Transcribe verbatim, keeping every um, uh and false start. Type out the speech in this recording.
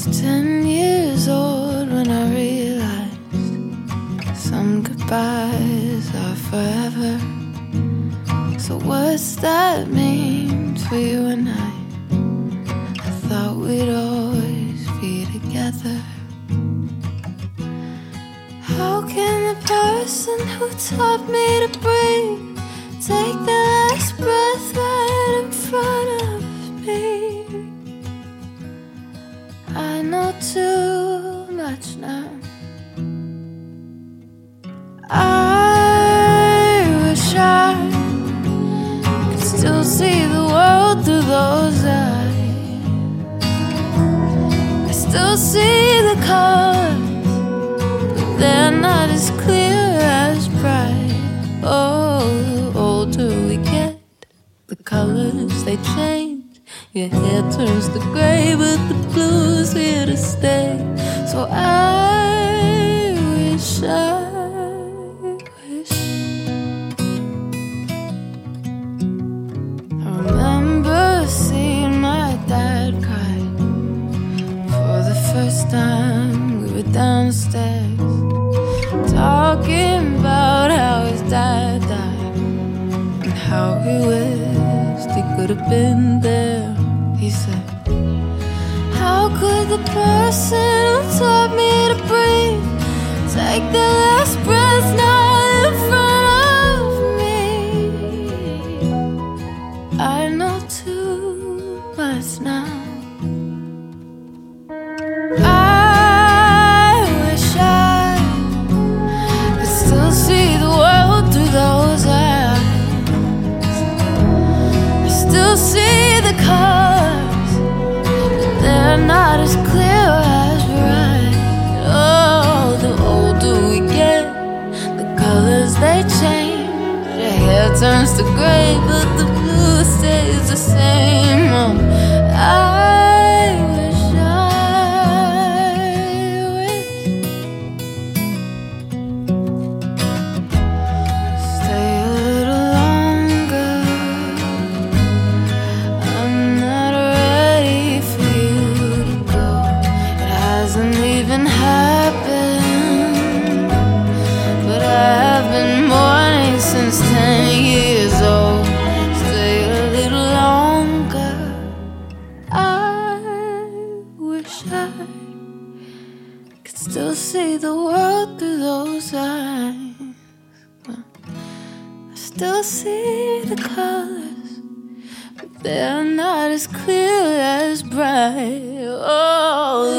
Ten years old when I realized some goodbyes are forever. So what's that mean for you and I? I thought we'd always be together. How can the person who taught me to breathe take the last breath right in front of me? I know too much now. I wish I could still see the world through those eyes. I still see the colors, but they're not as clear as bright. Oh, the older we get, the colors they change. Your hair turns to gray, but the blue's here to stay. So I wish, I wish. I remember seeing my dad cry for the first time. We were downstairs talking about how his dad died and how he wished he could have been there. He said, how could the person who taught me to breathe take the last breath not in front of me? I know too much now. I wish I could still see the world through those eyes. I still see the colors, they're not as clear as bright. Oh, the older we get, the colors they change. Your hair turns to gray, but the blue stays the same. Oh, I wish, I wish. Stay a little longer. I'm not ready for you to go. It hasn't even happened, but I have been mourning since ten years old. Stay a little longer. I wish I could still see the world through those eyes. I still see the colors, but they're not as clear as bright. Oh,